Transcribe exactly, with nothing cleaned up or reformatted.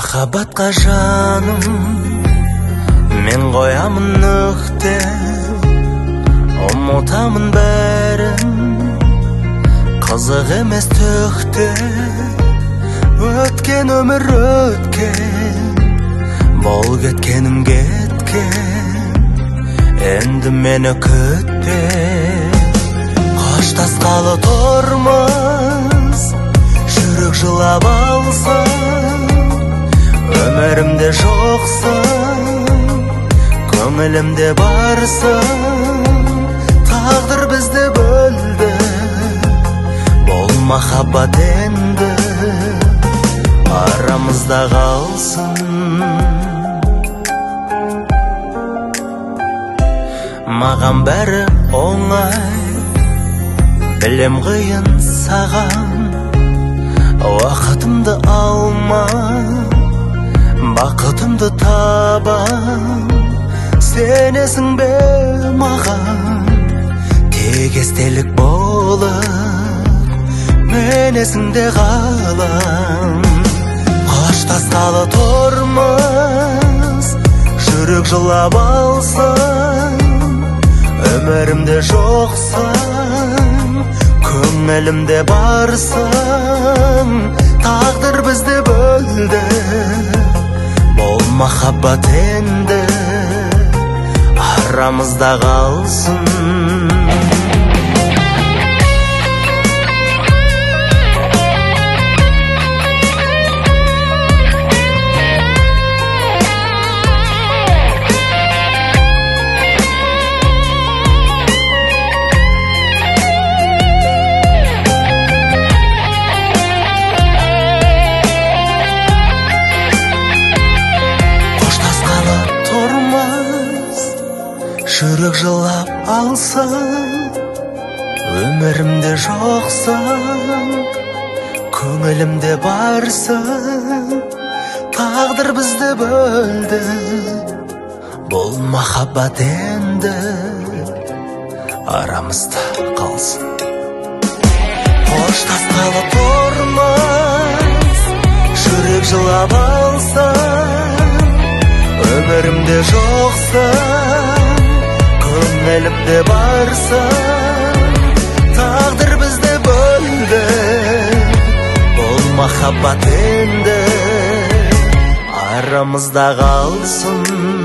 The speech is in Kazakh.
Махаббатқа жаным мен қоямын нүкте, ұмытамын бәрін, қызық емес түкте. Өткен өмір өткен, бол кеткенім кеткен, енді мені күтпе. Қоштасқалы тұрмыз, жүрек жылап алса, өмірімде жоқсың, көңілімде барсың. Тағдыр бізді бөлді, бұл махаббат енді арамызда қалсын. Маған бәрі оңай, білем қиын саған, уақытымды алма, бақытымды табам. Сенесің бе маған, тек естелік болып, менесің де қалам. Қоштасқалы тұрмыз, жүрек жылап алсаң, өмірімде жоқсың, көңілімде барсың. Тағдыр бізді бөлді, бұл махаббат енді арамызда қалсын. Жүрек жылап алсаң, өмірімде жоқсың, көңілімде барсың. Тағдыр бізді бөлді, бұл махаббат енді арамызда қалсын. Қоштасқалы тұрмыз, жүрек жылап алсаң, өмірімде жоқсың, көңілімде барсың. Тағдыр бізді бөлді, бұл махаббат енді арамызда қалсын.